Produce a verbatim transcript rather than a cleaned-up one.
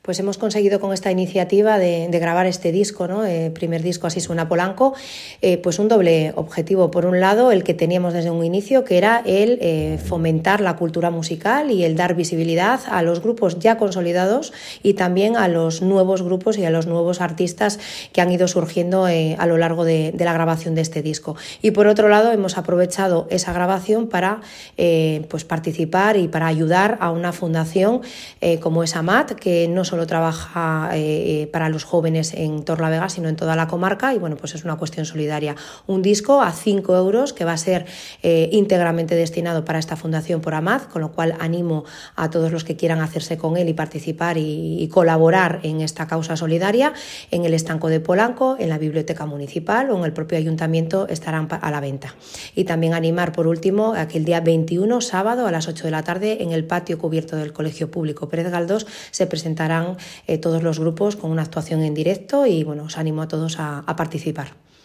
Pues hemos conseguido con esta iniciativa de, de grabar este disco, ¿no? El primer disco Así suena Polanco, eh, pues un doble objetivo. Por un lado, el que teníamos desde un inicio, que era el eh, fomentar la cultura musical y el dar visibilidad a los grupos ya consolidados y también a los nuevos grupos y a los nuevos artistas que han ido surgiendo eh, a lo largo de, de la grabación de este disco. Y por otro lado, hemos aprovechado esa grabación para eh, pues participar y para ayudar a una fundación eh, como es AMAT, que no solo trabaja eh, para los jóvenes en Torlavega, sino en toda la comarca, y bueno, pues es una cuestión solidaria. Un disco a cinco euros que va a ser eh, íntegramente destinado para esta fundación por AMAT, con lo cual animo a todos los que quieran hacerse con él y participar y, y colaborar en esta causa solidaria. En el estanco de Polanco, en la biblioteca municipal o en el propio ayuntamiento estarán a la venta. Y también animar, por último, a que el día veintiuno, sábado, a las ocho de la tarde, en el patio cubierto del Colegio Público Pérez Galdós, se presentarán eh, todos los grupos con una actuación en directo y bueno, os animo a todos a, a participar.